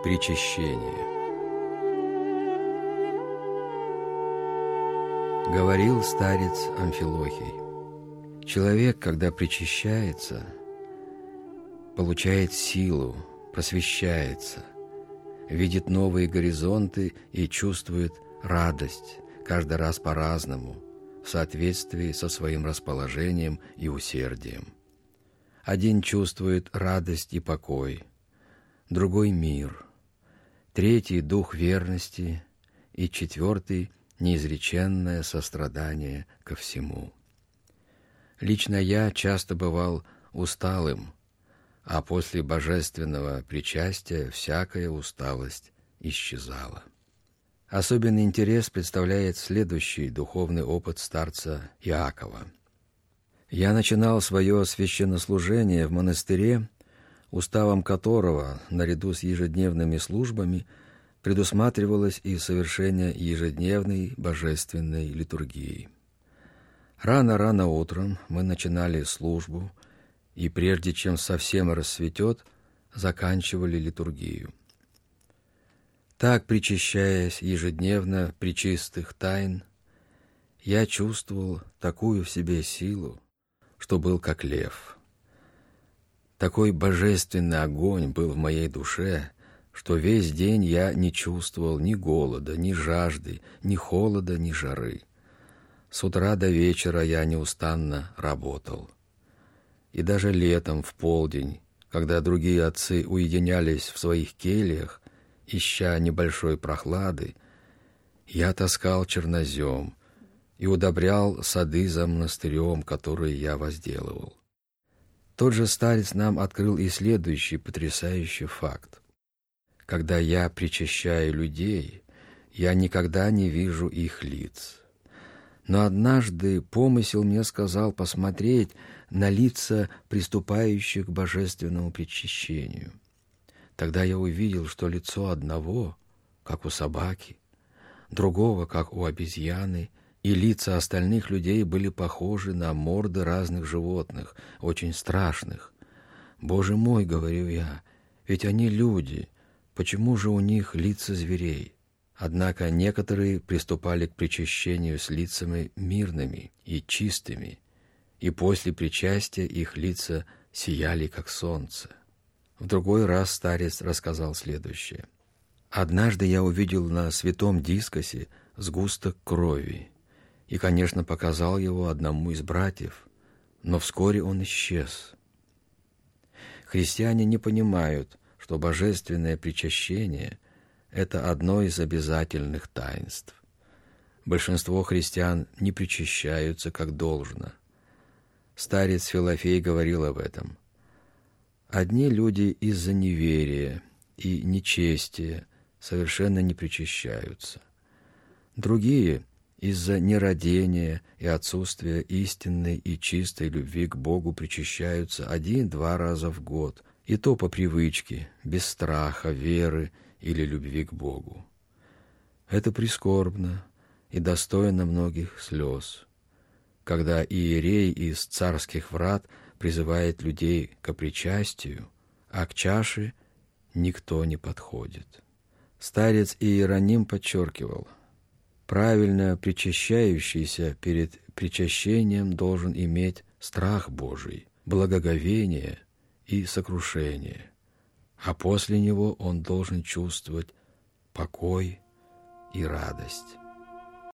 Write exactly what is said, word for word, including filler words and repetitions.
Причащение. Говорил старец Амфилохий: человек, когда причащается, получает силу, просвещается, видит новые горизонты и чувствует радость, каждый раз по-разному, в соответствии со своим расположением и усердием. Один чувствует радость и покой, другой — мир, третий — дух верности и четвертый — неизреченное сострадание ко всему. Лично я часто бывал усталым, а после божественного причастия всякая усталость исчезала. Особенный интерес представляет следующий духовный опыт старца Иакова. Я начинал свое священнослужение в монастыре, уставом которого, наряду с ежедневными службами, предусматривалось и совершение ежедневной божественной литургии. Рано-рано утром мы начинали службу, и прежде чем совсем рассветет, заканчивали литургию. Так, причащаясь ежедневно пречистых тайн, я чувствовал такую в себе силу, что был как лев. Такой божественный огонь был в моей душе, что весь день я не чувствовал ни голода, ни жажды, ни холода, ни жары. С утра до вечера я неустанно работал. И даже летом в полдень, когда другие отцы уединялись в своих кельях, ища небольшой прохлады, я таскал чернозем и удобрял сады за монастырем, которые я возделывал. Тот же старец нам открыл и следующий потрясающий факт. Когда я причащаю людей, я никогда не вижу их лиц. Но однажды помысел мне сказал посмотреть на лица приступающих к божественному причащению. Тогда я увидел, что лицо одного, как у собаки, другого, как у обезьяны, и лица остальных людей были похожи на морды разных животных, очень страшных. «Боже мой, — говорю я, — ведь они люди, почему же у них лица зверей?» Однако некоторые приступали к причащению с лицами мирными и чистыми, и после причастия их лица сияли, как солнце. В другой раз старец рассказал следующее. «Однажды я увидел на святом дискосе сгусток крови и, конечно, показал его одному из братьев, но вскоре он исчез». Христиане не понимают, что божественное причащение — это одно из обязательных таинств. Большинство христиан не причащаются как должно. Старец Филофей говорил об этом. Одни люди из-за неверия и нечестия совершенно не причащаются. Другие — из-за нерадения и отсутствия истинной и чистой любви к Богу причащаются один-два раза в год, и то по привычке, без страха, веры или любви к Богу. Это прискорбно и достойно многих слез, когда иерей из царских врат призывает людей к причастию, а к чаше никто не подходит. Старец Иероним подчеркивал: правильно причащающийся перед причащением должен иметь страх Божий, благоговение и сокрушение, а после него он должен чувствовать покой и радость.